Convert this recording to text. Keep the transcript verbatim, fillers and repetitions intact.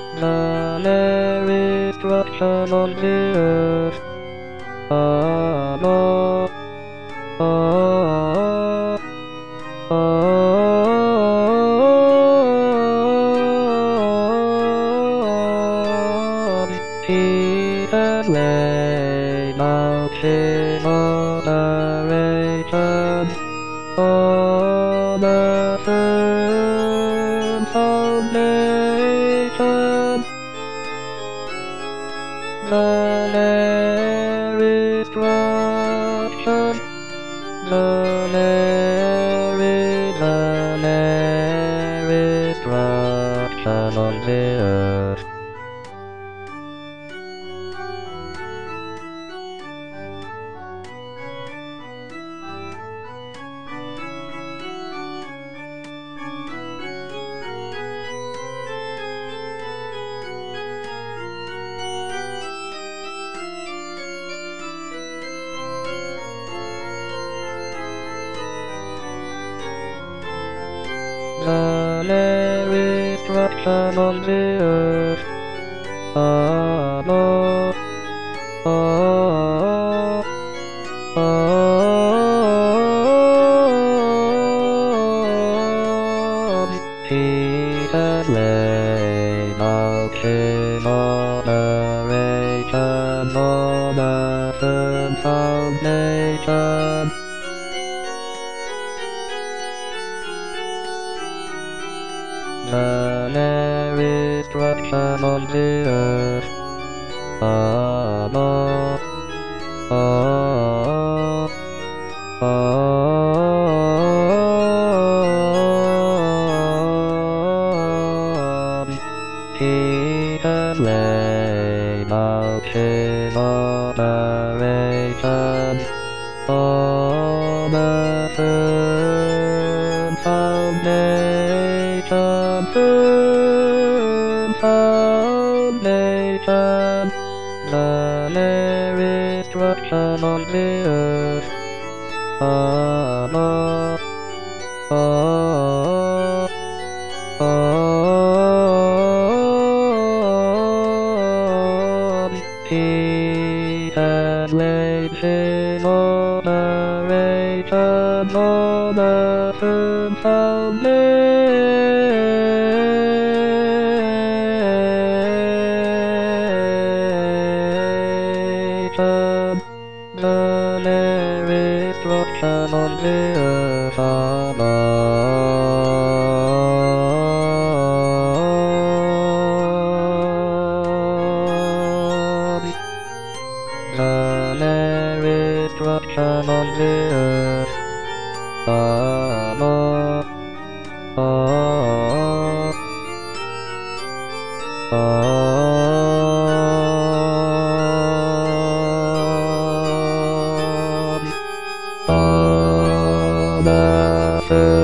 The destruction on the earth. Ah, no. Ah, ah, He has laid out his moderation on the firm foundation. The destruction, the destruction on the earth. The destruction on the earth. Ah, no. Ah, ah, He has laid out his moderation on a firm foundation. The destruction on the earth. Ah, no. Ah, ah, He has laid out his moderation on a firm foundation, firm foundation. The destruction on the earth. Ah, no. Ah, ah, He has laid his moderation on a firm foundation. The destruction on the earth. Ah, no. The destruction on the earth. Ah, no. Ah, ah, ah, the